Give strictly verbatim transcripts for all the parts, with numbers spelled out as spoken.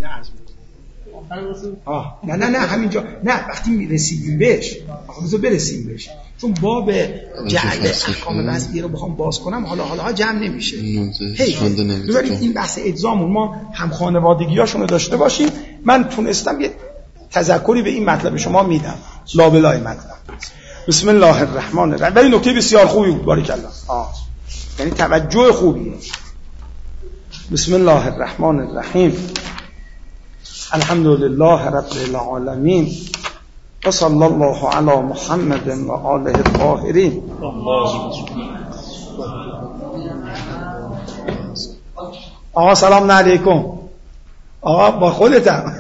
اینه عرض میکنم. آه نه نه نه همینجا نه وقتی میرسیدیم بهش آخه بذار برسیم بهش چون باب جعل احکام وضعیه رو بخوام باز کنم حالا حالا جمع نمیشه. هی ببینید این بحث اجزامون ما هم خانوادگیاشون رو داشته باشیم. من تونستم یه تذکری به این مطلب شما میدم لابلای مطلب. بسم الله الرحمن الرحیم. ولی نکته بسیار خوبی بود بارک الله. آه یعنی توجه خوبی. بسم الله الرحمن الرحیم. الحمد لله رب العالمین و صلی الله علی محمد و آله الطاهرین. آقا سلام علیکم. آقا با خودتم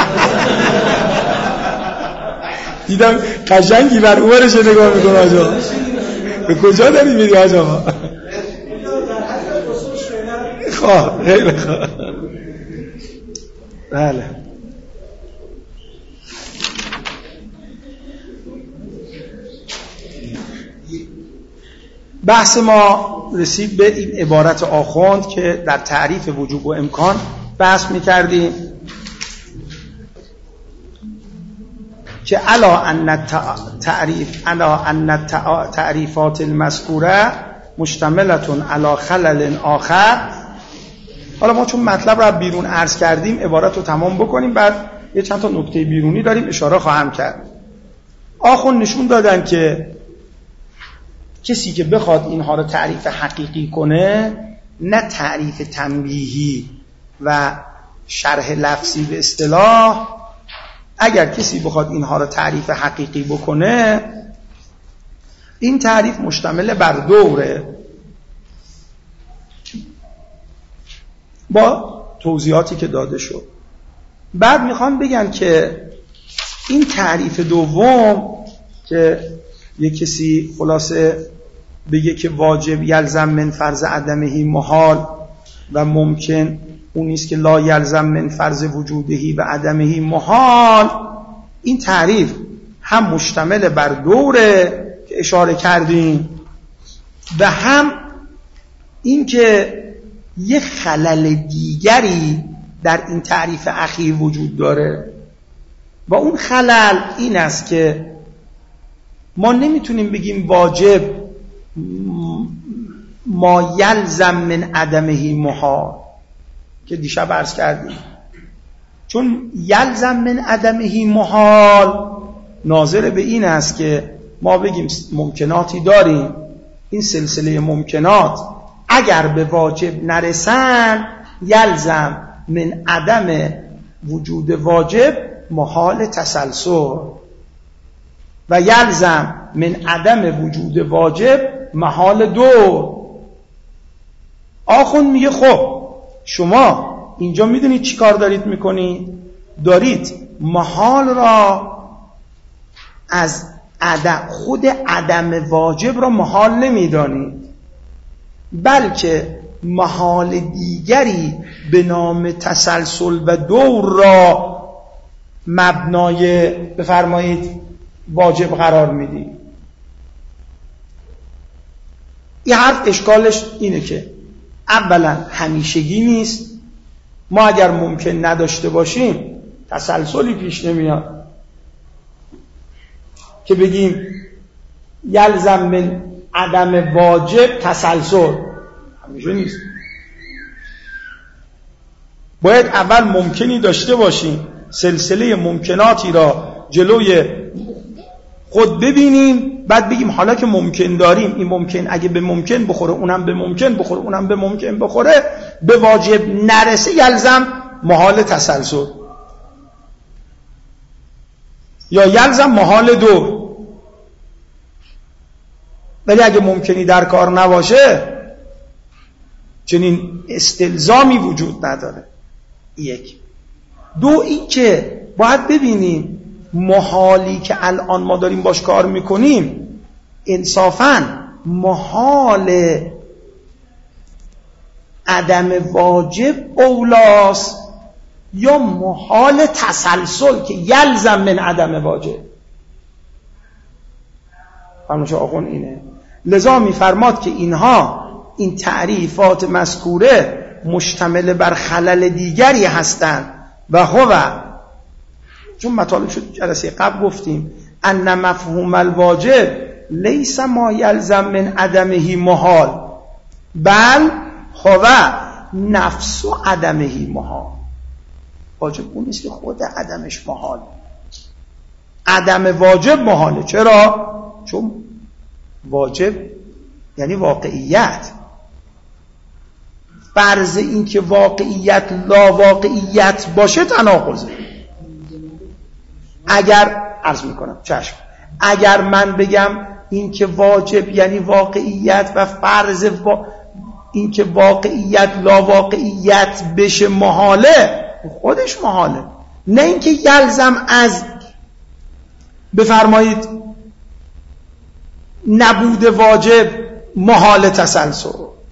دیدم قشنگی بر اورش نگاه میکنه. آجا به کجا داری میری آجا؟ خواه خیلی خواه. بله بحث ما رسید به این عبارت آخوند که در تعریف وجوب و امکان بحث میکردیم که علا ان تعریف علا ان تعریفات المذکوره مشتملتون علی خلل آخر. حالا ما چون مطلب رو بیرون عرض کردیم عبارت رو تمام بکنیم بعد یه چند تا نکته بیرونی داریم اشاره خواهم کرد. آخون نشون دادن که کسی که بخواد اینها رو تعریف حقیقی کنه نه تعریف تنبیهی و شرح لفظی به اصطلاح، اگر کسی بخواد اینها رو تعریف حقیقی بکنه این تعریف مشتمل بر دوره با توضیحاتی که داده شد. بعد میخوان بگن که این تعریف دوم که یک کسی خلاصه بگه که واجب یلزم من فرض عدمهی محال و ممکن اون نیست که لا یلزم من فرض وجودهی و عدمهی محال، این تعریف هم مشتمل بر دوره که اشاره کردیم و هم این که یه خلل دیگری در این تعریف اخیر وجود داره و اون خلل این است که ما نمیتونیم بگیم واجب ما یلزم من عدمهی محال که دیشب عرض کردیم، چون یلزم من عدمهی محال ناظر به این است که ما بگیم ممکناتی داریم، این سلسله ممکنات اگر به واجب نرسن یلزم من عدم وجود واجب محال تسلسل و یلزم من عدم وجود واجب محال دور. آخون میگه خب شما اینجا میدونید چی کار دارید میکنید؟ دارید محال را از عدم خود عدم واجب را محال نمیدانید، بلکه محال دیگری به نام تسلسل و دور را مبنای بفرمایید واجب قرار میدید. این حرف اشکالش اینه که اولا همیشگی نیست، ما اگر ممکن نداشته باشیم تسلسلی پیش نمیاد که بگیم یلزم من عدم واجب تسلسل، همیشه نیست. باید اول ممکنی داشته باشیم، سلسله ممکناتی را جلوی خود ببینیم، بعد بگیم حالا که ممکن داریم این ممکن اگه به ممکن بخوره اونم به ممکن بخوره اونم به ممکن بخوره به واجب نرسه یلزم محال تسلسل یا یلزم محال دور. ولی اگه ممکنی در کار نباشه چنین استلزامی وجود نداره. یک. دو این که باید ببینیم محالی که الان ما داریم باش کار میکنیم انصافاً محال عدم واجب اولاست یا محال تسلسل که یلزم من عدم واجب. فرمایش آخون اینه. لذا میفرماد که اینها این تعریفات مذکوره مشتمل بر خلل دیگری هستند و هو، چون مطالب شد جلسه قبل گفتیم ان مفهوم الواجب لیس ما یلزم من عدمه محال بل هو نفس عدمه محال. واجب اون نیست که خود عدمش محال. عدم واجب محاله. چرا؟ چون واجب یعنی واقعیت. فرض این که واقعیت لا واقعیت باشه تناقضه. اگر عرض میکنم چشم اگر من بگم این که واجب یعنی واقعیت و فرض وا... این که واقعیت لا واقعیت بشه محاله، خودش محاله. نه اینکه یلزم از بفرمایید نبود واجب محال تسلسل.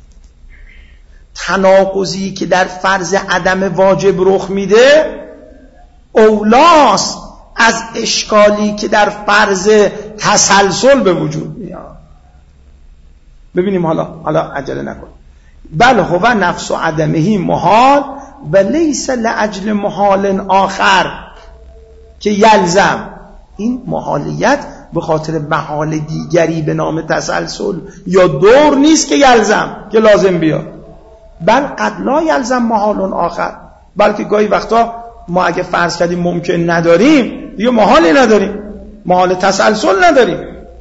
تناقضی که در فرض عدم واجب رخ میده اولاست از اشکالی که در فرض تسلسل به وجود میاد. ببینیم حالا حالا عجله نکن. بل هو نفس عدمه محال و لیس لاجل محال آخر که یلزم. این محالیت به خاطر محال دیگری به نام تسلسل یا دور نیست که یلزم که لازم بیاد. بل قد لا یلزم محال آخر، بلکه گاهی وقتا ما اگه فرض کردیم ممکن نداریم دیگه محالی نداریم، محال تسلسل نداریم.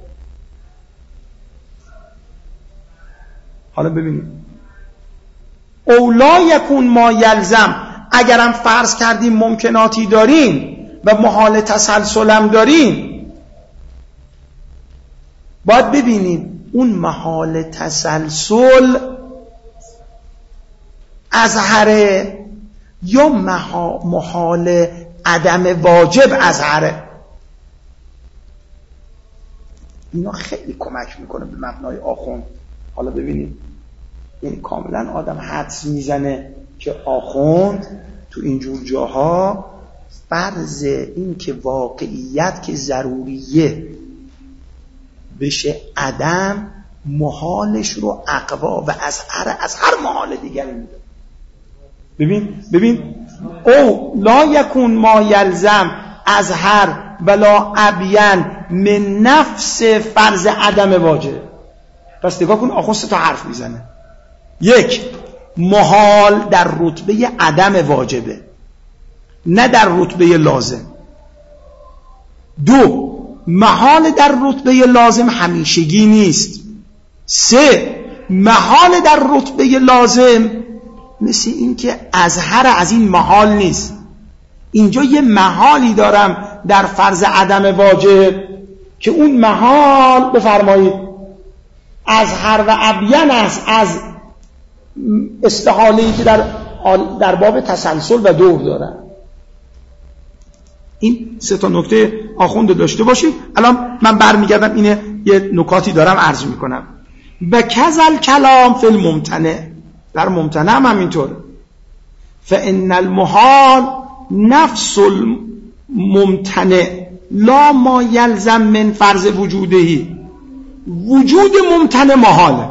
حالا ببینیم اولا یکون ما یلزم، اگرم فرض کردیم ممکناتی داریم و محال تسلسل هم داریم، باید ببینیم اون محال تسلسل اظهره یا محال عدم واجب اظهره. اینا خیلی کمک میکنه به مبنای آخوند. حالا ببینیم یعنی کاملا آدم حدس میزنه که آخوند تو اینجور جاها فرض این که واقعیت که ضروریه بشه عدم، محالش رو اقوا و از هر از هر محال دیگری میده. ببین ببین او لا یکون ما یلزم از هر ولا ابین من نفس فرض عدم واجب. پس نگاه کن آخوند سه تا حرف میزنه. یک، محال در رتبه عدم واجبه نه در رتبه لازم. دو، محال در رتبه لازم همیشگی نیست. سه، محال در رتبه لازم مثل این که اظهر از این محال نیست. اینجا یه محالی دارم در فرض عدم واجب که اون محال بفرمایید اظهر و ابین است از استحاله‌ای که در در باب تسلسل و دور دارن. این سه تا نکته آخوند داشته باشید. الان من برمیگردم اینه یه نکاتی دارم عرض میکنم. و کذل کلام فی الممتنع، در ممتنع هم همینطوره. فان المحال نفس الممتنع لا ما یلزم من فرض وجودهی. وجود ممتنع محاله،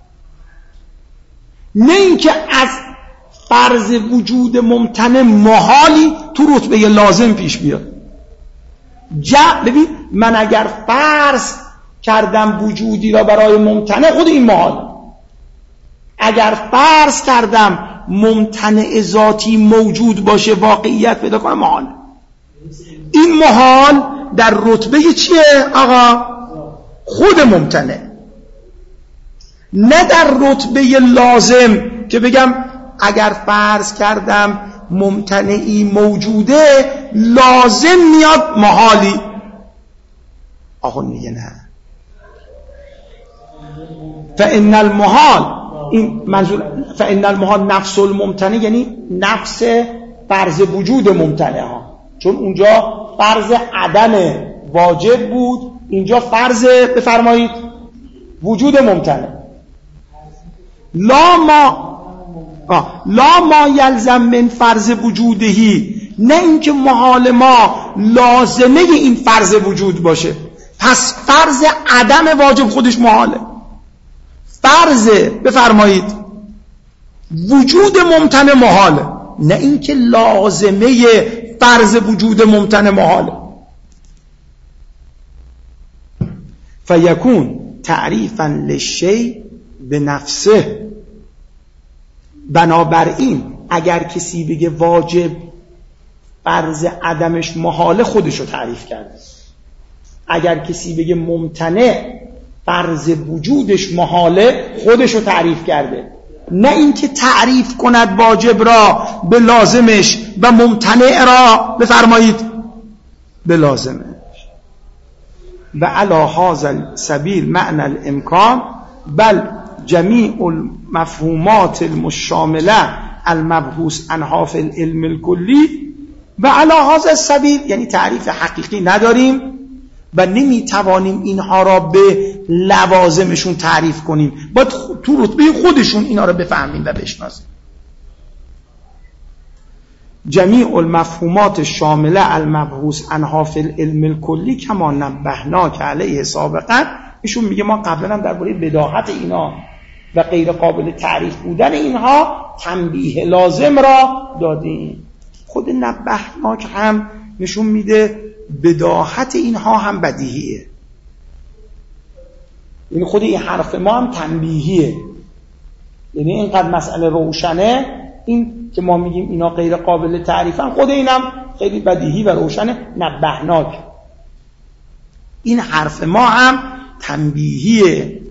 نه اینکه از فرض وجود ممتنع محالی تو رتبه لازم پیش بیاد. جا ببین من اگر فرض کردم وجودی را برای ممتنع، خود این محال. اگر فرض کردم ممتنع ذاتی موجود باشه واقعیت پیدا کنه، محال. این محال در رتبه چیه آقا؟ خود ممتنع، نه در رتبه لازم که بگم اگر فرض کردم ممتنعی موجوده لازم میاد محالی. آخوند میگه نه. فان المحال، این منظور فان المحال نفس الممتنع یعنی نفس فرض وجود ممتنع ها، چون اونجا فرض عدم واجب بود، اینجا فرض بفرمایید وجود ممتنع. لا ما آه. لا ما یلزم من فرض وجودهی، نه اینکه محال ما لازمه این فرض وجود باشه. پس فرض عدم واجب خودش محاله. فرض بفرمایید وجود ممتنع محاله، نه اینکه لازمه فرض وجود ممتنع محاله. فیکون تعریفا للشیء به نفسه. بنابراین اگر کسی بگه واجب فرض عدمش محاله، خودشو تعریف کرده. اگر کسی بگه ممتنع فرض وجودش محاله، خودشو تعریف کرده. نه اینکه تعریف کند واجب را به لازمش و ممتنع را بفرمایید به لازمش. و علی هذا السبیل معنى الامکان بل جمیع المفهومات المشامله المبحوث عنها فی العلم الکلی. و علی هذا السبیل یعنی تعریف حقیقی نداریم و نمیتوانیم اینها را به لوازمشون تعریف کنیم، باید تو رتبه خودشون اینا را بفهمیم و بشناسیم. جمیع المفهومات شامله المبحوث عنها فی العلم الکلی کما نبهناک علیه سابقا. ایشون میگه ما قبلا هم درباره بداهت اینا و غیر قابل تعریف بودن اینها تنبیه لازم را دادیم. خود نبهناک هم نشون میده بداهت اینها هم بدیهیه. یعنی خود این حرف ما هم تنبیهیه، یعنی اینقدر مسئله روشنه، این که ما میگیم اینا غیر قابل تعریفن، خود اینم خیلی بدیهی و روشنه. نبهناک این حرف ما هم تنبیهیه.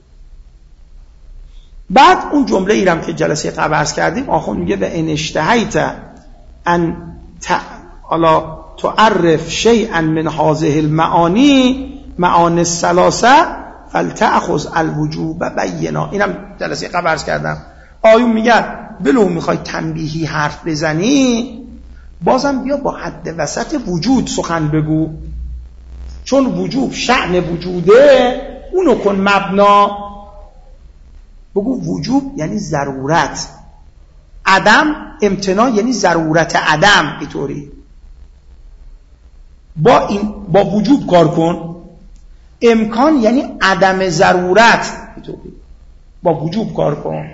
بعد اون جمله ایرم که جلسه قبل عرض کردیم، آخون میگه به ان اشتهیت ان تعالی تعرف شیئا من هذه المعانی معانی الثلاثه فلتأخذ الوجوب بینا. اینم جلسه قبل عرض کردم. آیون میگه بلو میخوای تنبیهی حرف بزنی، بازم بیا با حد وسط وجود سخن بگو، چون وجوب شأن وجوده، اونو کن مبنا. بگو وجوب یعنی ضرورت، عدم امتناع یعنی ضرورت عدم. اینطوری با این با وجوب کار کن. امکان یعنی عدم ضرورت، اینطوری با وجوب کار کن.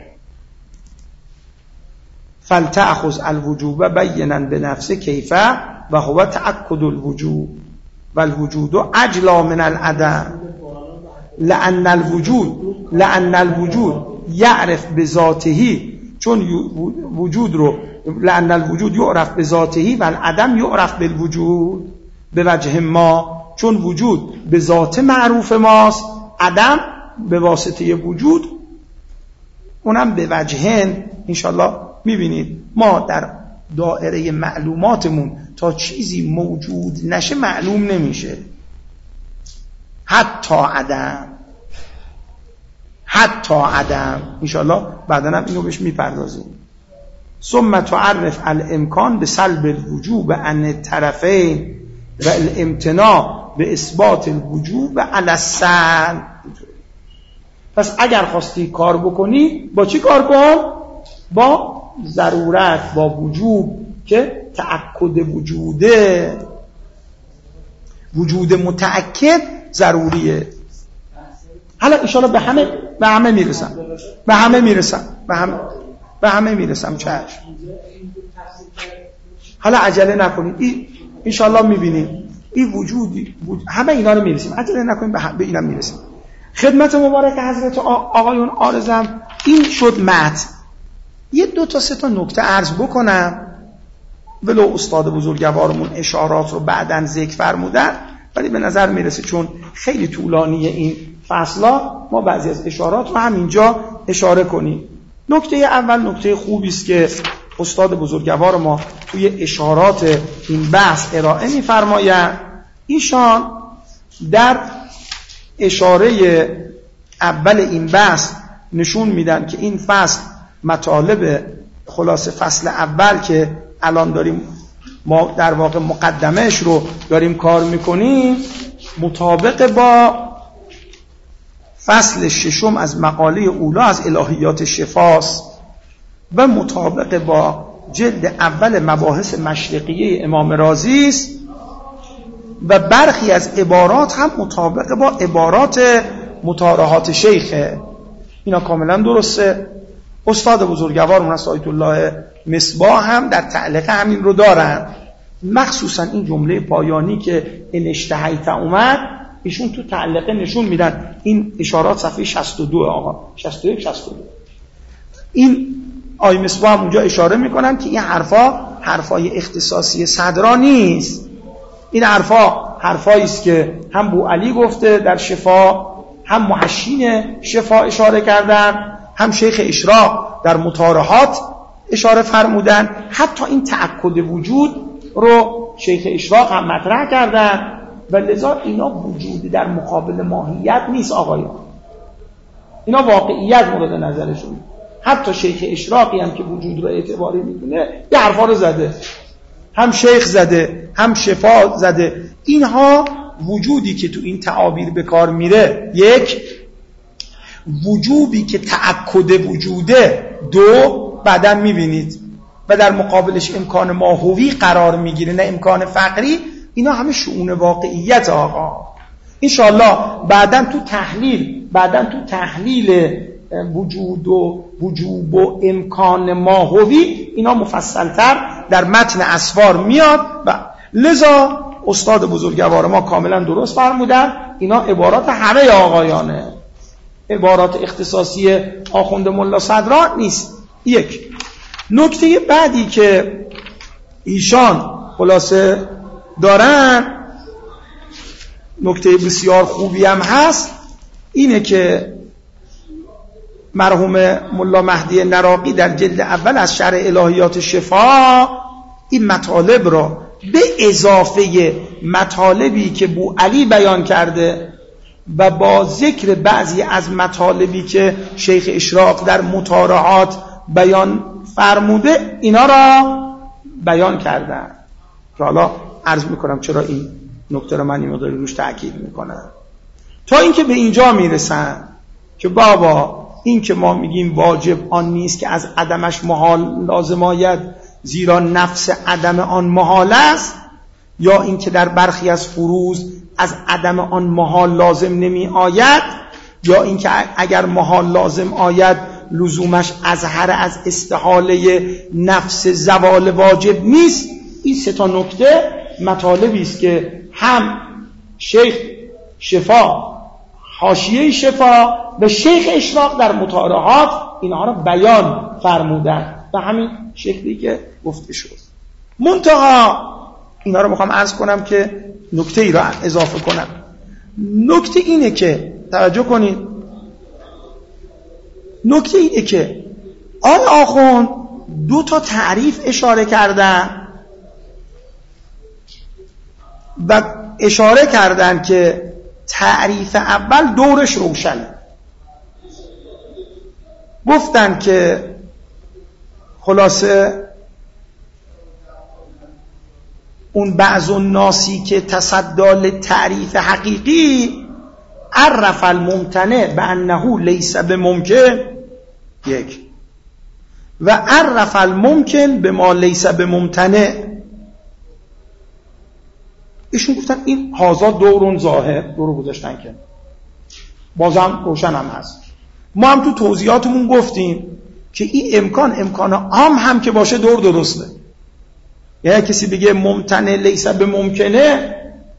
فلتأخذ الوجوب بینا بنفسه کیفه و هو تأکد الوجوب و الوجود اجلا من العدم لأن الوجود لأن الوجود یعرف بذاته، چون وجود رو لأن الوجود یعرف بذاته و العدم یعرف بالوجود به وجه ما، چون وجود به ذات معروف ماست، عدم به واسطه وجود، اونم به وجهن. انشالله میبینید ما در دائره معلوماتمون تا چیزی موجود نشه معلوم نمیشه، حتی عدم حتی عدم. انشالله بعداً هم اینو بهش میپردازیم. ثم تعرف الامکان به سلب الوجوب عن الطرفین و الامتناع به اثبات الوجوب علی السلب. پس اگر خواستی کار بکنی با چی کار کن؟ با ضرورت، با وجوب که تأکد وجوده، وجود متأکد ضروریه. حالا انشاءالله به همه به همه میرسم به همه میرسم به همه به همه میرسم چشم. حالا عجله نکنید، این انشاءالله میبینیم این وجودی وجود. همه اینا رو میرسیم، عجله نکنید، به, به اینم میرسیم. خدمت مبارک حضرت آقایون عارضم این شد متن. یه دو تا سه تا نکته عرض بکنم، ولو استاد بزرگوارمون اشارات رو بعداً ذکر فرمودن، ولی به نظر میرسه چون خیلی طولانیه این فصلا، ما بعضی از اشارات رو همینجا اشاره کنیم. نکته اول نکته خوبی است که استاد بزرگوار ما توی اشارات این بحث ارائه می‌فرمایند. ایشان در اشاره اول این بحث نشون میدن که این فصل مطالب خلاص فصل اول که الان داریم ما در واقع مقدمهش رو داریم کار میکنیم مطابق با فصل ششم از مقاله اولا از الهیات شفاست و مطابق با جلد اول مباحث مشرقیه امام رازی است و برخی از عبارات هم مطابق با عبارات مطارحات شیخه. اینا کاملا درسته. استاد بزرگوارمون از آیت الله مصباح هم در تعلیق همین رو دارن، مخصوصا این جمله پایانی که ان اشتهیت اومد، ایشون تو تعلیقه نشون میدن. این اشارات صفحه شصت و دو آقا، شصت و یک شصت و دو. این آی مصباح هم اونجا اشاره میکنن که این حرفا حرفای اختصاصی صدرا نیست، این حرفا حرفایی است که هم بوعلی گفته در شفا، هم محشین شفا اشاره کردن، هم شیخ اشراق در مطارحات اشاره فرمودن. حتی این تأکد وجود رو شیخ اشراق هم مطرح کردن و لذا اینا وجود در مقابل ماهیت نیست آقایان، اینا واقعیت مورد نظرشون. حتی شیخ اشراقی هم که وجود رو اعتباری میدونه یه حرفا رو زده، هم شیخ زده هم شفا زده. اینها وجودی که تو این تعابیر به کار میره، یک وجوبی که تأکد وجوده، دو بعداً میبینید و در مقابلش امکان ماهوی قرار میگیره نه امکان فقری. اینا همه شؤون واقعیت آقا. انشاءالله بعداً تو تحلیل بعداً تو تحلیل وجود و وجوب و امکان ماهوی اینا مفصلتر در متن اسفار میاد و لذا استاد بزرگوار ما کاملا درست فرمودن اینا عبارات همه آقایانه، عبارات اختصاصی آخوند ملا صدرا نیست. یک نکته بعدی که ایشان خلاصه دارن، نکته بسیار خوبی هم هست، اینه که مرحوم ملا مهدی نراقی در جلد اول از شرح الهیات شفا این مطالب را به اضافه مطالبی که بوعلی بیان کرده و با ذکر بعضی از مطالبی که شیخ اشراق در مطارحات بیان فرموده اینا را بیان کردن که حالا عرض میکنم چرا این نکته را من این مقداری روش تأکید میکنم، تا اینکه به اینجا میرسن که بابا این که ما میگیم واجب آن نیست که از عدمش محال لازم آید زیرا نفس عدم آن محال است، یا این که در برخی از فروض از عدم آن محال لازم نمی آید، یا این که اگر محال لازم آید لزومش اظهر از استحاله نفس زوال واجب نیست. این سه تا نکته مطالبی است که هم شیخ شفا، حاشیه شفا و شیخ اشراق در مطارحات اینها را بیان فرمودن و همین شکلی که گفته شد. منتها اینا رو میخوام عرض کنم که نکته ای را اضافه کنم. نکته اینه که توجه کنید، نکته اینه که آل آخوند دو تا تعریف اشاره کردن و اشاره کردن که تعریف اول دورش روشنه. گفتن که خلاصه اون بعض الناسی که تصدال تعریف حقیقی عرف الممتنع به انه لیس بممکن، یک، و عرف الممکن به ما لیس بممتنع. ایشون گفتن این هازا دورون ظاهر، دورو گذاشتن که بازم روشن هم هست. ما هم تو توضیحاتمون گفتیم که این امکان امکان عام هم که باشه دور درسته. یعنی کسی بگه ممتنع لیس به ممکنه،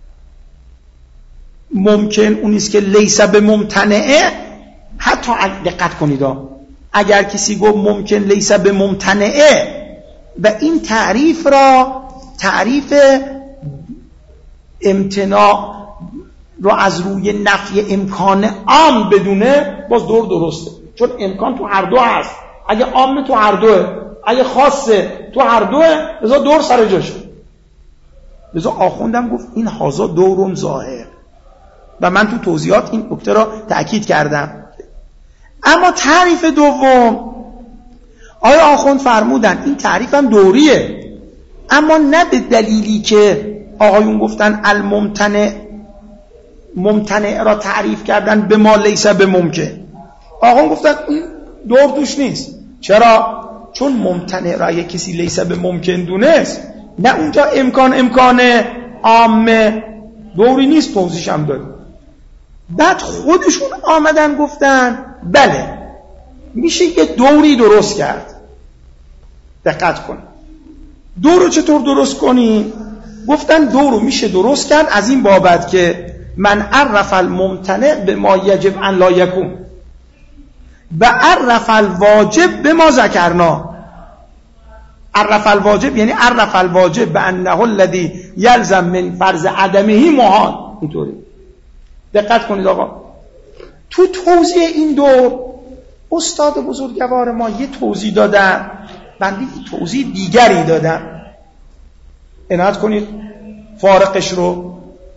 ممکن اونیست که لیس به ممتنعه. حتی دقت کنید اگر کسی گفت ممکن لیس به ممتنعه و این تعریف را تعریف امتناع رو از روی نفی امکان عام بدونه، باز دور درسته، چون امکان تو هر دو هست. اگه عام تو هر دوه، اگه خاصه تو هر دوه، لذا دور سر جاشه. لذا آخوندم گفت این هازا دورون ظاهر و من تو توضیحات این نکته را تأکید کردم. اما تعریف دوم آیا آخوند فرمودن این تعریف هم دوریه، اما نه به دلیلی که آقایون گفتن الممتنع ممتنع را تعریف کردن به ما لیس به ممکن. آقایون گفتن این دور توش نیست. چرا؟ چون ممتنع را یک کسی لیس به ممکن دونست، نه اونجا امکان امکان عامه دوری نیست، توضیحش هم داریم. بعد خودشون آمدن گفتن بله میشه یه دوری درست کرد. دقت کن. دور رو چطور درست کنی؟ گفتن دور رو میشه درست کرد از این بابت که من عرف الممتنع به ما یجب ان لا یکون و عرف الواجب به ما ذکرنا. عرف الواجب یعنی عرف الواجب به انه الذی یلزم من فرض عدمه محال. اینطوری دقت کنید آقا. تو توضیح این دور استاد بزرگوار ما یه توضیح دادن، بنده توضیح دیگری دادم. عنایت کنید فارقش رو.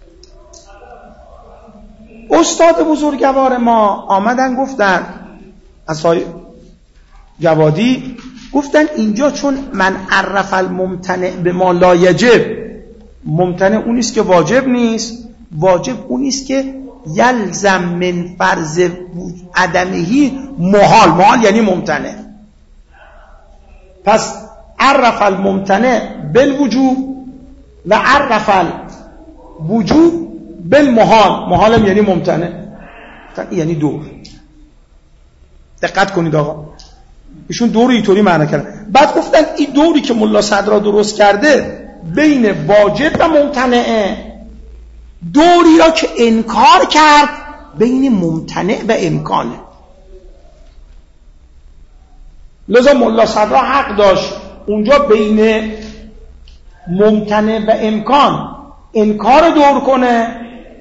استاد بزرگوار ما آمدن گفتن اصحای جوادی گفتن اینجا چون من عرف الممتنع به ما لا یجب، ممتنع اونیست که واجب نیست، واجب اونیست که یلزم من فرض عدمهی محال. محال یعنی ممتنع. پس عرف الممتنع بالوجوب و عرف الوجوب بالمحال. محال هم یعنی ممتنع، یعنی دور. دقت کنید آقا، ایشون دور اینطوری معنی کردن. بعد گفتن این دوری که ملا صدرا درست کرده بین واجب و ممتنعه، دوری را که انکار کرد بین ممتنع و امکانه. لذا ملا صدرا حق داشت اونجا بین ممتنع و امکان انکار دور کنه،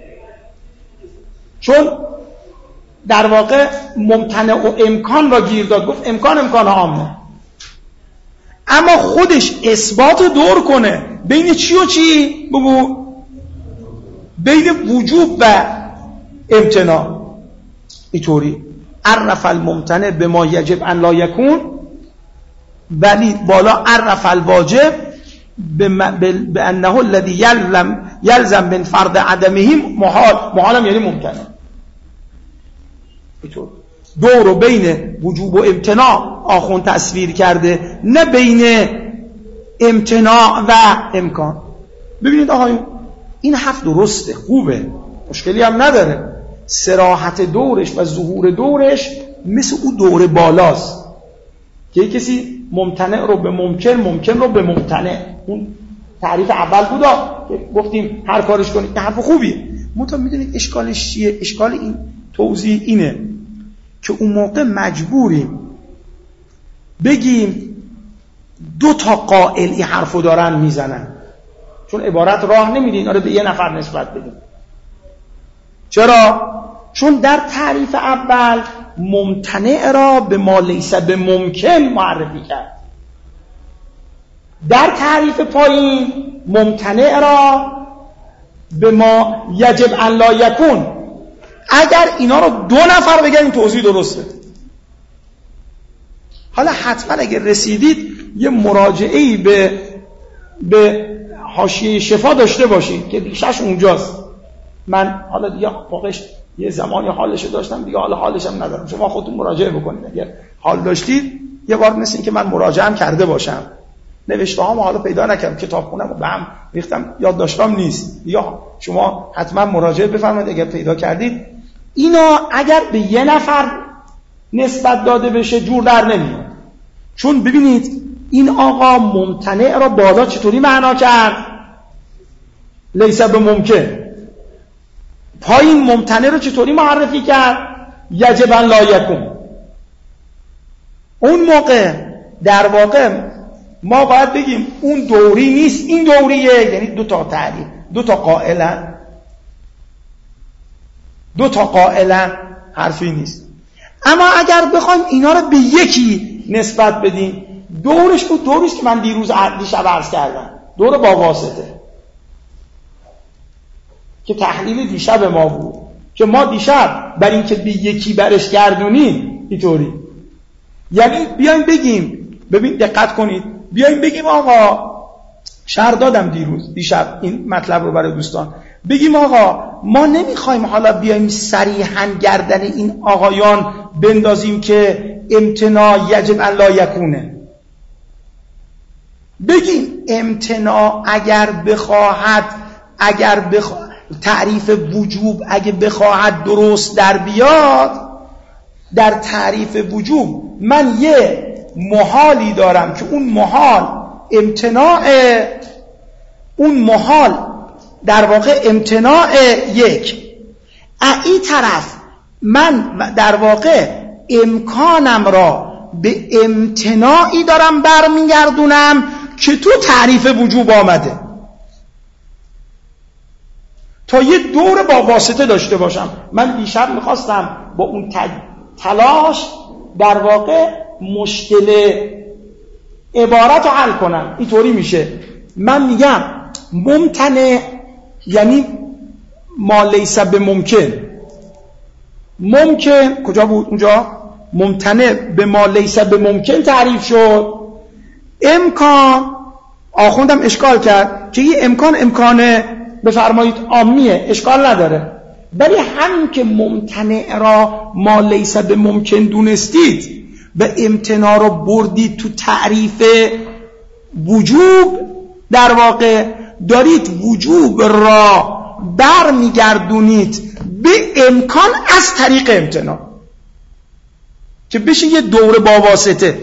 چون در واقع ممتنع و امکان را گیر داد. گفت امکان امکان عامه، اما خودش اثبات دور کنه بین چی و چی؟ بگو. بین وجوب و امتناع. اینطوری عرف الممتنع به ما یجب ان لا یکون، ولی بالا عرف الواجب به انه الذی یلزم یلزم من فرض عدمه محال. محال هم یعنی ممتنع. اینطور دو رو بین وجوب و امتناع آخوند تصویر کرده، نه بین امتناع و امکان. ببینید آقایون این حرف درسته، خوبه، مشکلی هم نداره. صراحت دورش و ظهور دورش مثل او دور بالاست که کسی ممتنع رو به ممکن، ممکن رو به ممتنع. اون تعریف اول بودا که گفتیم هر کارش کنید. این حرف خوبیه. منتها میدونید اشکالش چیه؟ اشکال این توضیح اینه که اون موقع مجبوریم بگیم دو تا قائل این حرفو دارن میزنن، چون عبارت راه نمیده اینا رو به یه نفر نسبت بدیم. چرا؟ چون در تعریف اول ممتنع را به ما لیس به ممکن معرفی کرد، در تعریف پایین ممتنع را به ما یجب ان لا یکون. اگر اینا رو دو نفر بگن این توضیح درسته. حالا حتما اگر رسیدید یه مراجعه‌ای به به حاشیه شفا داشته باشید که ریشش اونجاست. من حالا دیگه واقعش یه زمانی حالشو داشتم، دیگه حالا حالش هم ندارم. شما خودتون مراجعه بکنید. اگر حال داشتید یه بار مثل این که من مراجعه هم کرده باشم، نوشته هامو حالا پیدا نکردم، کتابخونه‌مو به هم ریختم، یادداشتام نیست. یا شما حتما مراجعه بفرمایید اگر پیدا کردید. اینا اگر به یه نفر نسبت داده بشه جور در نمیاد. چون ببینید این آقا ممتنع را بالا چطوری معنا کرد؟ لیس به ممکن. پایین ممتنع رو چطوری معرفی کرد؟ یجب ان لا یکون. اون موقع در واقع ما باید بگیم اون دوری نیست، این دوریه. یعنی دو تا تعریف، دو تا قائلن، دو تا قائلن، حرفی نیست. اما اگر بخوایم اینا رو به یکی نسبت بدیم، دورش تو دوریست که من دیروز دیشب عرض کردم، دور با واسطه که تحلیل دیشب ما بود، که ما دیشب بر این که به یکی برش گردونیم اینطوری. یعنی بیایم بگیم، ببین دقت کنید، بیایم بگیم آقا شرح دادم دیروز دیشب این مطلب رو برای دوستان، بگیم آقا ما نمیخوایم حالا بیایم صریحاً گردن این آقایان بندازیم که امتناع یجب ان لا یکونه. بگیم امتناع اگر بخواهد، اگر بخواهد تعریف وجوب اگه بخواهد درست در بیاد، در تعریف وجوب من یه محالی دارم که اون محال امتناع، اون محال در واقع امتناع یک، این طرف من در واقع امکانم را به امتناعی دارم برمیگردونم که تو تعریف وجوب آمده، تا یه دور با واسطه داشته باشم. من دیشب میخواستم با اون تلاش در واقع مشکل عبارت رو حل کنم. اینطوری میشه من میگم ممتنع یعنی ما لیس بممکن. ممکن کجا بود اونجا؟ ممتنع به ما لیس بممکن تعریف شد. امکان آخوندم اشکال کرد که یه امکان امکان بفرمایید عامیه، اشکال نداره، ولی همین که ممتنع را ما لیس بممکن دونستید و امتناع رو بردید تو تعریف وجوب، در واقع دارید وجوب را برمیگردونید به امکان از طریق امتناع که بشه یه دوره با واسطه.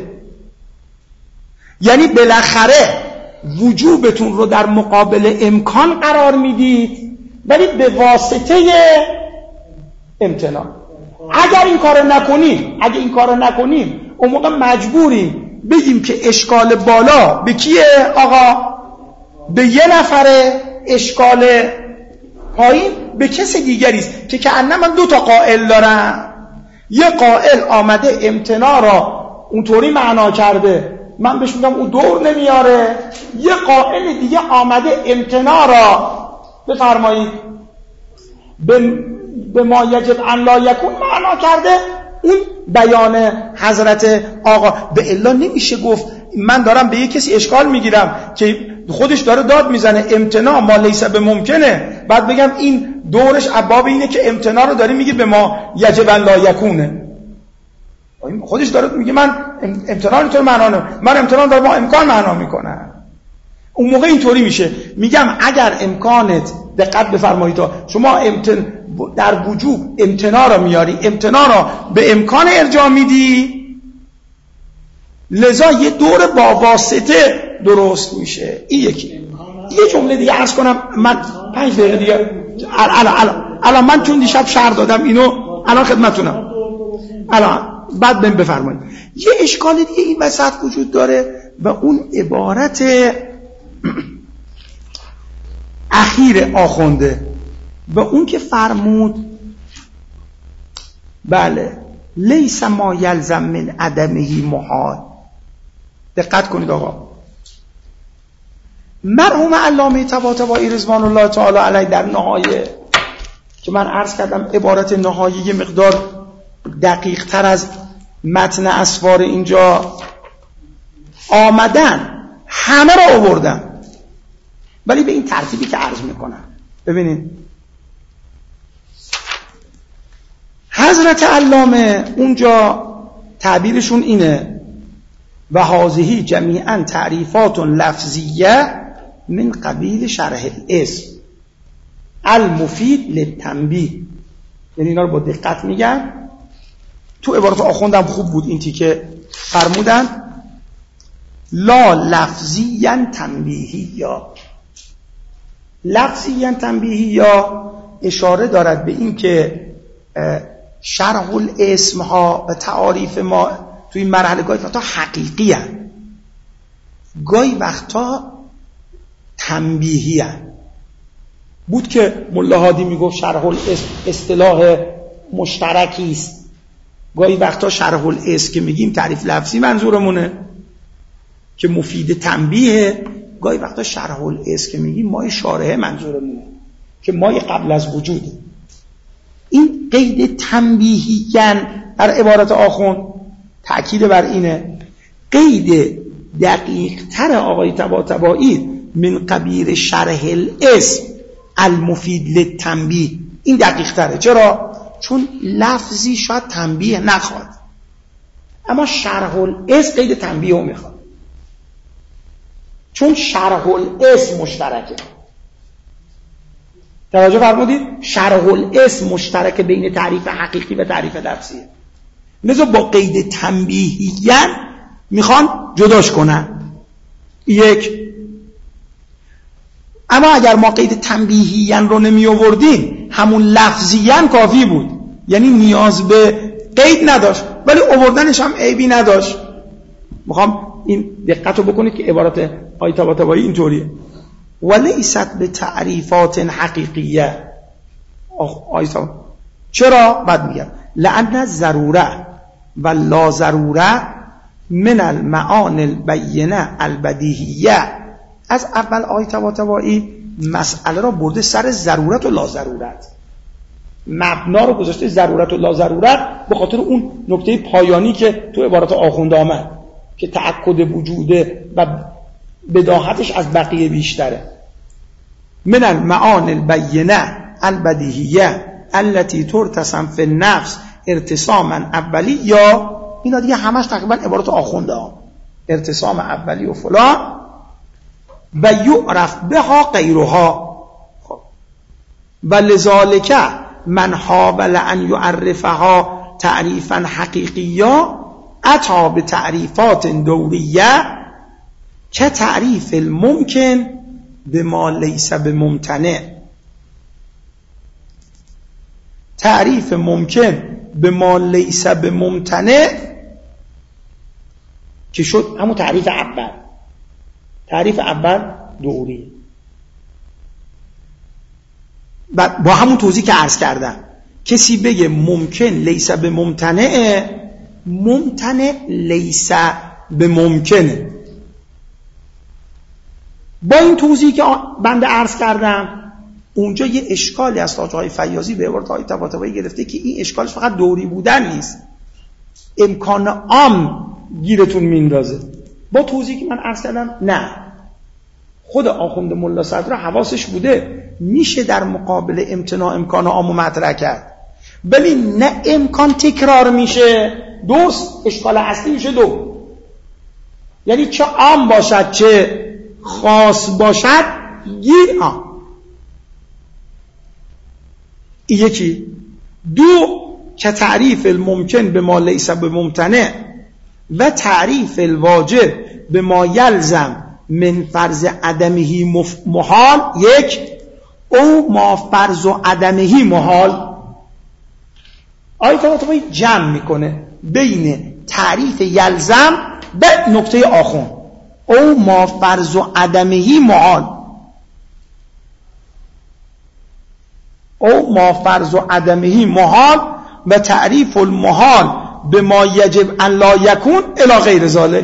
یعنی بالاخره وجوبتون رو در مقابل امکان قرار میدید ولی به واسطه امتناع. اگر این کارو نکنیم اگر این کارو نکنیم اون موقع مجبوریم بگیم که اشکال بالا به کیه آقا؟ به یه نفره، اشکال پایین به کسی دیگری است که کأنه من دو تا قائل دارم. یه قائل آمده امتناع را اونطوری معنا کرده، من بهش میگم اون دور نمیاره. یه قائل دیگه آمده امتناع را بفرمایید به به ما یجب ان لا یکون معنا کرده، اون بیان حضرت آقا. به الا نمیشه گفت من دارم به یه کسی اشکال میگیرم که خودش داره داد میزنه امتناع ما لیس به ممکنه، بعد بگم این دورش ابواب اینه که امتناع رو داری میگی به ما یجب ان لا یکونه. خودش داره میگه من امتناع اینطور معنا نه، من امتناع دارم با امکان معنا میکنم. اون موقع اینطوری میشه میگم اگر امکانت دقت بفرمایید تا شما امتن در وجوب امتناع رو میاری، امتناع رو به امکان ارجاع میدی، لذا یه دور با واسطه درست میشه. این یکی. یه جمله دیگه عرض کنم، من پنج دقیقه دیگه الان الان الان من چون دیشب شرح دادم اینو الان خدمتتونم، الان بعد بهم بفرمایید. یه اشکال دیگه این وسط وجود داره و اون عبارت اخیر آخونده و اون که فرمود بله لیس ما یلزم من عدمه محال. دقت کنید آقا، مرحوم علامه طباطبایی رضوان الله تعالی علیه در نهایه که من عرض کردم عبارت نهایه یه مقدار دقیق تر از متن اسوار اینجا آمدن، همه را آوردن ولی به این ترتیبی که عرض میکنم. ببینید حضرت علامه اونجا تعبیرشون اینه و هذه جمیعا تعریفات لفظیه من قبیل شرح الاسم المفید للتنبیه. یعنی اینا رو با دقت میگن. تو عبارت آخوندم خوب بود این تیکه فرمودن لا لفظیاً تنبیهی یا لفظیاً تنبیهی یا اشاره دارد به این که شرح الاسم ها و تعاریف ما توی این مرحله گاهی وقتا حقیقی هست، گاهی وقتا تنبیهی هست. بود که ملا هادی میگفت شرح الاسم اصطلاح مشترکی است، گاهی وقتا شرح الاسم که میگیم تعریف لفظی منظورمونه که مفید تنبیه، گاهی وقتا شرح الاسم که میگیم مای شارحه منظورمونه که مای قبل از وجوده. این قید تنبیهیاً در عبارت آخوند تأکید بر اینه. قید دقیق تر آقای طباطبایی من قبیل شرح الاسم المفید للتنبیه، این دقیق تره. چرا؟ چون لفظی شاید تنبیه نخواد، اما شرح الاسم قید تنبیه رو میخواد، چون شرح الاسم مشترکه. توجه فرمودید؟ شرح الاسم مشترک بین تعریف حقیقی و تعریف لفظیه. لذا با قید تنبیهیاً میخوان جداش کنن. یک. اما اگر ما قید تنبیهیاً رو نمی آوردیم همون لفظیاً کافی بود، یعنی نیاز به قید نداشت، ولی آوردنش هم عیبی نداشت. میخوام این دقت رو بکنید که عبارت آیه طباطبایی اینطوریه: ولیست به تعریفات حقیقیه. آیه چرا؟ بعد میگم لأن ضروره و لا ضروره من المعانی البینه البدیهیه. از اول آیه طباطبایی مسئله را برده سر ضرورت و لا ضرورت، مبنا رو گذاشته ضرورت و لا ضرورت به خاطر اون نکته پایانی که تو عبارت آخوند آمد که تأکد وجوده و بداهتش از بقیه بیشتره. من المعانی البینه البدیهیه التي ترتسم فی النفس ارتساما اولی، یا اینا دیگه همش تقریبا عبارت آخونده ها، ارتسام اولی و فلان، و یعرف بها غیرها. خب و لذالک من حاول ان یعرفها تعریفا حقیقیا اتی به تعریفات دوریه که تعریف الممکن به ما لیس بممتنع. تعریف ممکن به ما لیس بممتنع که شد همون تعریف اول. تعریف اول دوری با همون توضیح که عرض کردم. کسی بگه ممکن لیس بممتنع، ممتنع لیس بممکنه. با این توضیحی که بنده عرض کردم اونجا یه اشکالی از تاج‌های فیاضی به عبارت های طباطبایی گرفته که این اشکالش فقط دوری بودن نیست، امکان عام گیرتون میندازه. با توضیحی که من عرض کردم نه، خود آخوند ملا صدر حواسش بوده میشه در مقابل امتناع امکان عامو مطرح کرد، ولی نه امکان تکرار میشه. دوست اشکال اصلی میشه دو، یعنی چه عام باشد چه خاص باشد گیر آن. یکی. دو که تعریف الممکن به ما لیس بممتنع و تعریف الواجب به ما یلزم من فرض عدمهی محال، یک، او ما فرض عدمهی محال. آیه طباطبایی جمع میکنه بین تعریف یلزم به نکته آخون، او ما فرض عدمهی محال، او ما فرض عدمهی محال و تعریف المحال به ما یجب ان لا یکون الی غیر ذالک.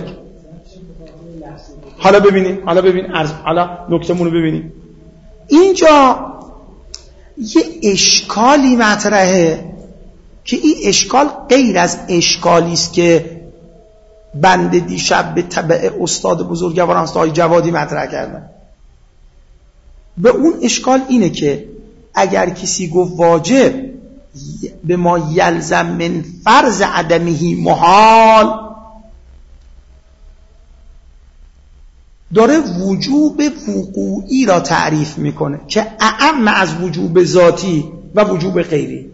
حالا ببینیم، حالا ببین عرض، حالا نکته‌مون رو ببینیم. اینجا یه اشکالی مطرحه که این اشکال غیر از اشکالی است که بنده دیشب به تبع استاد بزرگواران استاد جوادی مطرح کردم. به اون اشکال اینه که اگر کسی گفت واجب به ما یلزم من فرض عدمهی محال، داره وجوب وقوعی را تعریف میکنه که اعم از وجوب ذاتی و وجوب غیری.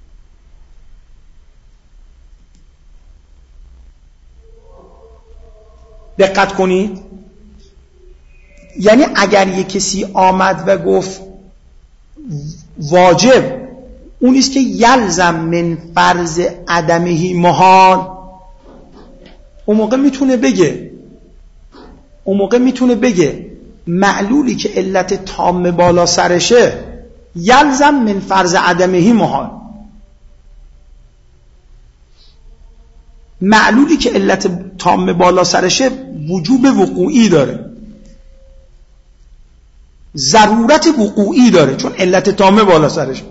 دقت کنید، یعنی اگر یک کسی آمد و گفت واجب اون است که یلزم من فرض عدمهی محال، اون موقع میتونه بگه اون موقع میتونه بگه معلولی که علت تام بالا سرشه یلزم من فرض عدمهی محال، معلولی که علت تام بالا سرشه وجوب وقوعی داره، ضرورت وقوعی داره چون علت تام بالا سرشه.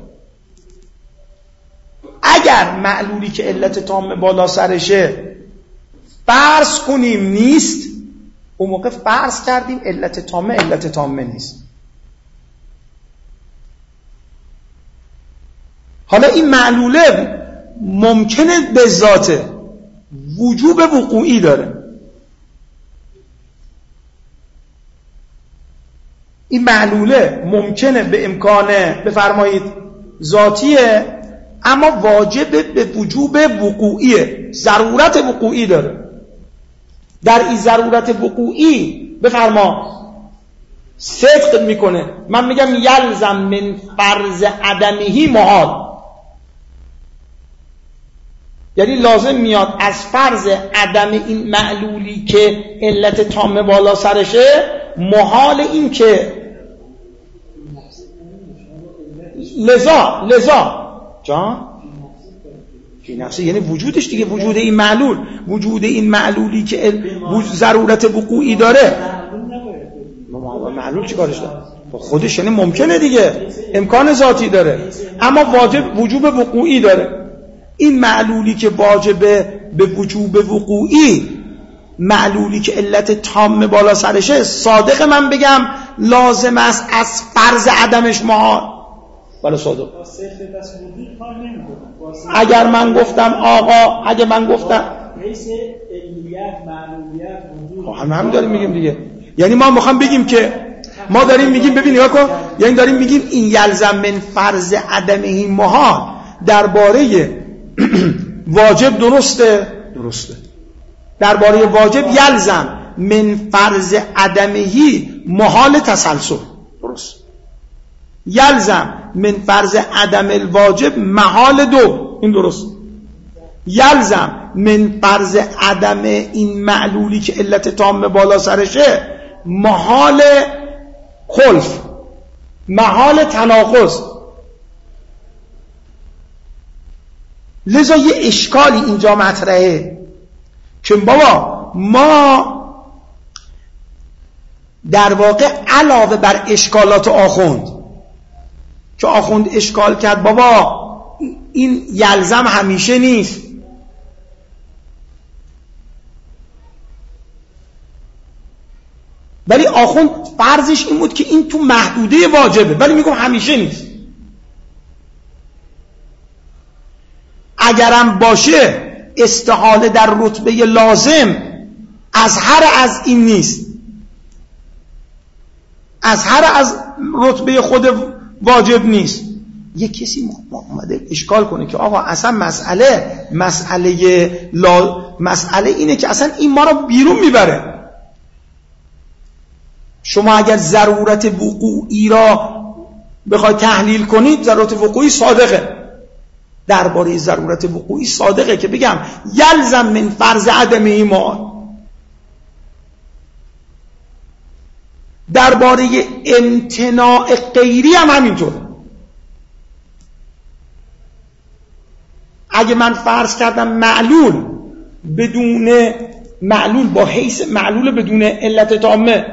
اگر معلولی که علت تام بالا سرشه فرض کنیم نیست، اون موقع فرض کردیم علت تامه علت تامه نیست. حالا این معلوله ممکنه به ذاته وجوب وقوعی داره، این معلوله ممکنه به امکانه بفرمایید ذاتیه، اما واجب به وجوب وقوعیه، ضرورت وقوعی داره. در این ضرورت وقوعی بفرما صدق میکنه. من میگم یلزم من فرض عدمهی محال، یعنی لازم میاد از فرض عدم این معلولی که علت تامه بالا سرشه، محال این که لذا لذا جان فی نفسه، یعنی وجودش دیگه، وجود این معلول، وجود این معلولی که ضرورت وقوعی داره. معلول چی کارش داره؟ خودش یعنی ممکنه دیگه، امکان ذاتی داره، اما واجب وجوب وقوعی داره. این معلولی که واجب به وجوب وقوعی، معلولی که علت تام بالا سرشه، صادق من بگم لازم است از فرض عدمش محال. بله صادق. اگر من گفتم آقا، اگر من گفتم حیث علیت معلولیت وجود، هم هم داریم میگیم دیگه، یعنی ما میخوام بگیم که ما داریم میگیم، ببین نگاه کن، یعنی داریم میگیم این یلزم من فرض عدمه محال درباره واجب درسته درسته درباره واجب یلزم من فرض عدمه محال تسلسل درست، یلزم من فرض عدم الواجب محال دو، این درست، یلزم من فرض عدم این معلولی که علت تام بالا سرشه محال خلف، محال تناقض. لذا یه اشکالی اینجا مطرحه که بابا ما در واقع علاوه بر اشکالات آخوند که آخوند اشکال کرد بابا این یلزم همیشه نیست، ولی آخوند فرضش این بود که این تو محدوده واجبه، ولی میگم همیشه نیست. اگرم باشه استحاله در رتبه لازم از هر از این نیست، از هر از رتبه خود واجب نیست. یه کسی اومده اشکال کنه که آقا اصلا مسئله مسئله لا مسئله اینه که اصلا این ما رو بیرون میبره. شما اگر ضرورت وقوعی را بخواید تحلیل کنید، ضرورت وقوعی صادقه، درباره ضرورت وقوعی صادقه که بگم یلزم من فرض عدم ایمان. درباره امتناع غیری هم همینطوره. اگه من فرض کردم معلول بدون معلول با حیث معلول بدون علت تامه،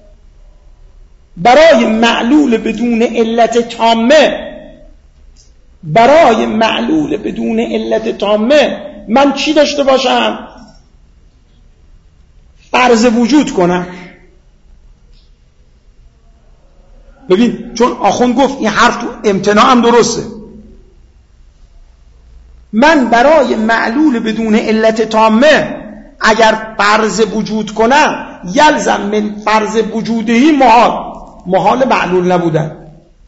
برای معلول بدون علت تامه برای معلول بدون علت تامه من چی داشته باشم؟ فرض وجود کنم. ببین چون آخوند گفت این حرف تو امتناع هم درسته، من برای معلول بدون علت تامه اگر فرض وجود کنم یلزم من فرض وجودهی محال، محال معلول نبودن.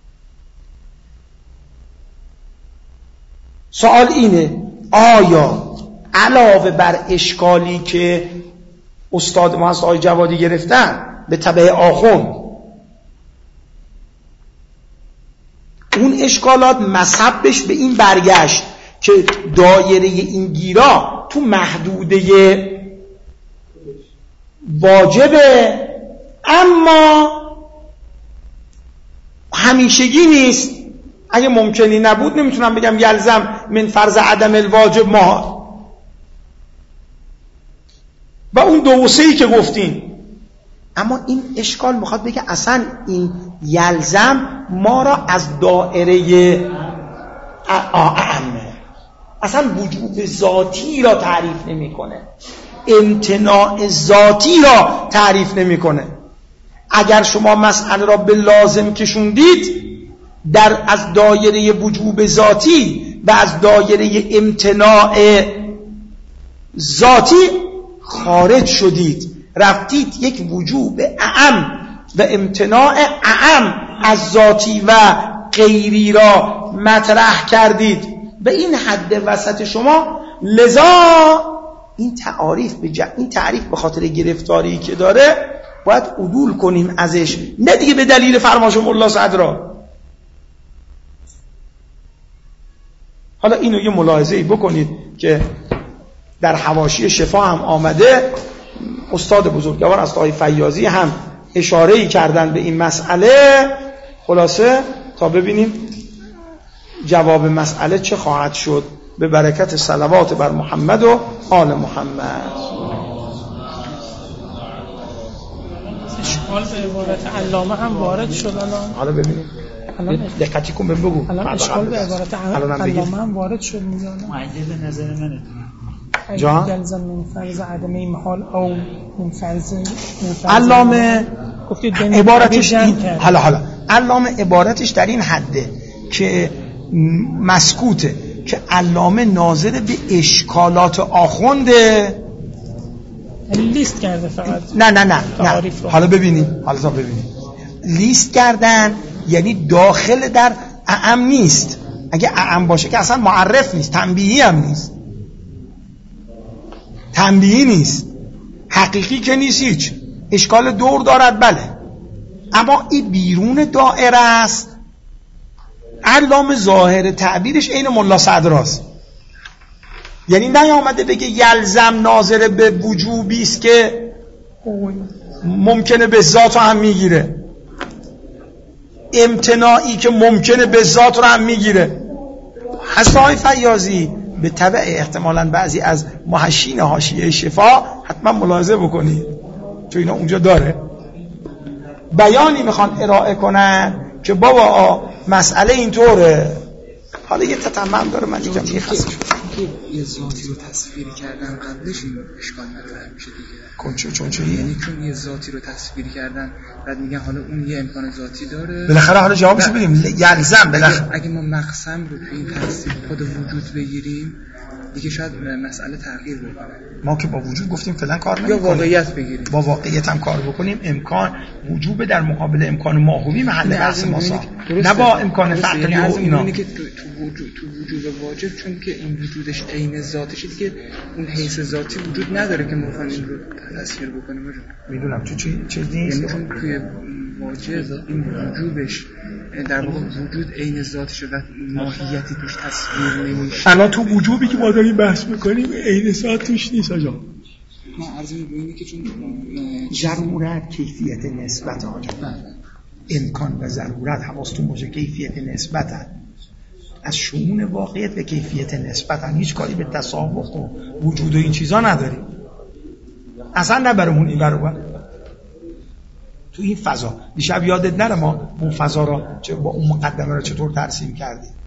سوال اینه آیا علاوه بر اشکالی که استاد ما هست آقای جوادی گرفتن به تبع آخوند، اون اشکالات مصبش به این برگشت که دایره این گیرا تو محدوده واجبه اما همیشگی نیست. اگه ممکنی نبود نمیتونم بگم یلزم من فرض عدم الواجب ما. و اون دو و سه‌ای که گفتین، اما این اشکال میخواد بگه اصلا این یلزم ما را از دایره اعمه، اصلا وجوب ذاتی را تعریف نمیکنه، امتناع ذاتی را تعریف نمیکنه. اگر شما مسئله را به لازم کشوندید، در از دایره وجوب ذاتی و از دایره امتناع ذاتی خارج شدید، رفتید یک وجوب اعم و امتناع اعم از ذاتی و غیری را مطرح کردید. به این حد وسط شما، لذا این تعریف به ج... این تعریف به خاطر گرفتاری که داره باید عدول کنیم ازش، نه دیگه به دلیل فرمایش ملا صدرا. حالا اینو یه ملاحظه‌ای بکنید که در حواشی شفا هم آمده، استاد بزرگوار از آقای فیاضی هم اشاره‌ای کردن به این مسئله. خلاصه تا ببینیم جواب مسئله چه خواهد شد، به برکت صلوات بر محمد و آل محمد. اشکال به عبارت علامه هم وارد شد الان. حالا ببینیم، دقتی کن بگو. الان اشکال به عبارت علامه هم وارد شد میگه. معجزه نظر منه جان جلزم من فرض عدم محال او من فرض علامه عبارتش این، حالا حالا علامه عبارتش در این حده که مسکوته که علامه ناظر به اشکالات آخونده لیست کرده فقط. نه نه نه نه حالا ببینیم، حالا تا ببینیم لیست کردن یعنی داخل در اعم نیست. اگه اعم باشه که اصلا معرف نیست، تنبیهی هم نیست، تنبیهی نیست، حقیقی که نیست، هیچ اشکال دور دارد بله، اما این بیرون دائره است. علامه ظاهر تعبیرش عین ملا صدراست، یعنی نیامده بگه یلزم ناظر به وجوبی است که ممکنه به ذات رو هم میگیره، امتناعی که ممکنه به ذات رو هم میگیره. حسای فیاضی به تبع احتمالاً بعضی از محشین حاشیه شفا حتما ملاحظه بکنید، چون اینا اونجا داره بیانی میخوان ارائه کنن که بابا مسئله اینطوره. حالا یه تتمم داره، من دیگه میخواستم که یه ذاتی رو تصویر کردن قبلش این اشکال مطرح میشه دیگه. کنچه چون چه یعنی چون یه ذاتی رو تصویر کردن بعد میگن حالا اون یه امکان ذاتی داره، بالاخره حالا جوابشو بدیم یلزم. بالاخره اگه ما مقسم رو تو این تصویر خود وجود بگیریم دیگه شاید مسئله تغییر بکنه. ما که با وجود گفتیم فعلا کار نمی‌کنه، یا واقعیت بگیریم، با واقعیت هم کار بکنیم. امکان وجوب در مقابل امکان ماهوی محل بحث ماسا، نه با امکان فقلی و اینا. اینه که تو وجود تو وجود واجب، چون که این وجودش عین ذاتشه دیگه، اون حیث ذاتی وجود نداره که ما بخوایم این رو تصویر بکنیم. میدونم تو چی چیز نیست، یعنی چون توی واجب این وجوبش در واقع وجود عین ذاتشه و ماهیتی توش تصویر نمیشه. الان تو وجوبی که ما داریم بحث میکنیم عین ذات توش نیست آجا. ما عرض می‌کنیم که چون ضرورت کیفیت نسبت آجا، امکان و ضرورت حواستون باشه کیفیت نسبت از شمول واقعیت به کیفیت نسبت هم هیچ کاری به تسابق و وجود و این چیزا نداریم اصلا، نه برامون این برابر تو این فضا. دیشب یادت نره ما اون فضا را با اون مقدمه را چطور ترسیم کردیم.